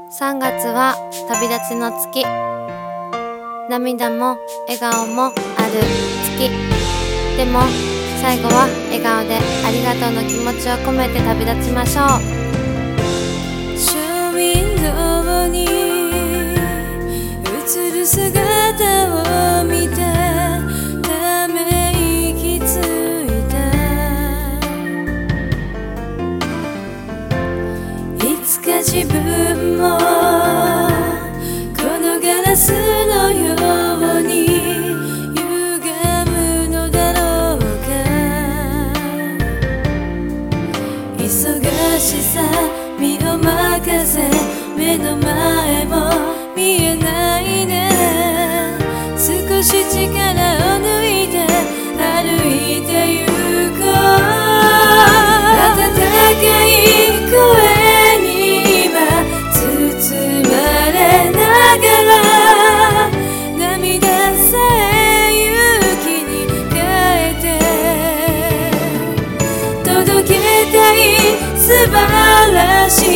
3月は旅立ちの月、涙も笑顔もある月。でも最後は笑顔でありがとうの気持ちを込めて旅立ちましょう。 ショーウィンドウに映る姿を見てため息ついた。いつか自分もこのガラスのように歪むのだろうか。忙しさ身を任せ目の前も見えないね。少し力を抜いて歩いてゆこう。温かい声に今包まれながら涙さえ勇気に変えて届けたい素晴らしい